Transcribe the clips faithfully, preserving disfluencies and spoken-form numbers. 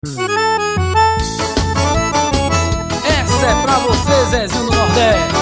Essa é pra você, Zezinho do Nordeste.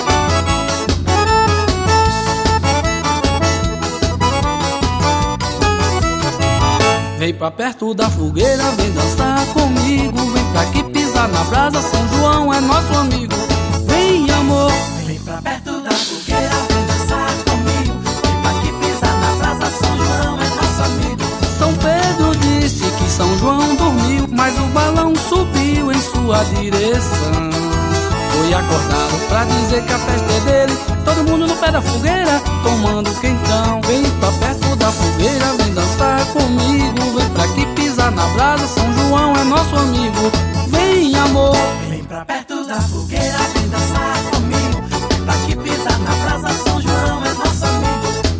Vem pra perto da fogueira, vem dançar comigo. Vem pra aqui pisar na brasa, São João é nosso amigo. Vem, amor. Vem pra perto da fogueira, vem dançar comigo. Vem pra aqui pisar na brasa, São João é nosso amigo. São Pedro disse que São João dormiu, mas o balão subiu em sua direção. Foi acordado pra dizer que a festa é dele. Todo mundo no pé da fogueira, tomando quentão. Vem pra perto da fogueira, vem dançar comigo. Vem pra aqui pisar na brasa, São João é nosso amigo. Vem, amor. Vem pra perto da fogueira, vem dançar comigo. Vem pra aqui pisar na brasa, São João é nosso amigo.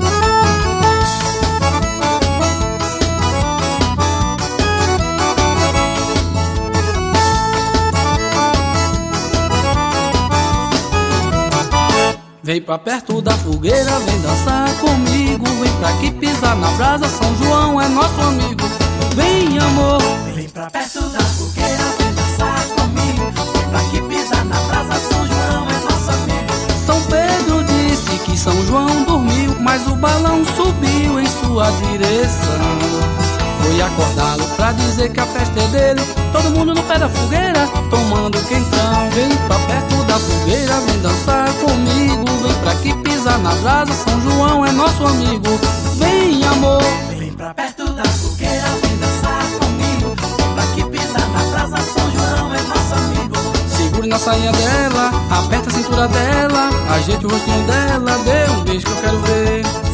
Vem pra perto da fogueira, vem dançar comigo. Vem pra aqui pisar na brasa, São João é nosso amigo. Vem, amor. Vem pra perto da fogueira, vem dançar comigo. Vem pra aqui pisar na brasa, São João é nosso amigo. São Pedro disse que São João dormiu, mas o balão subiu em sua direção. Foi acordá-lo pra dizer que a festa é dele. Todo mundo no pé da fogueira, tomando quentão. Vem pra perto da fogueira, vem dançar comigo. Vem pra aqui pisar na brasa, São João é nosso amigo. Vem, amor. Vem pra perto da fogueira, vem dançar comigo. Vem pra aqui pisar na brasa, São João é nosso amigo. Segure na sainha dela, aperta a cintura dela, ajeite o rostinho dela, dê um beijo que eu quero ver.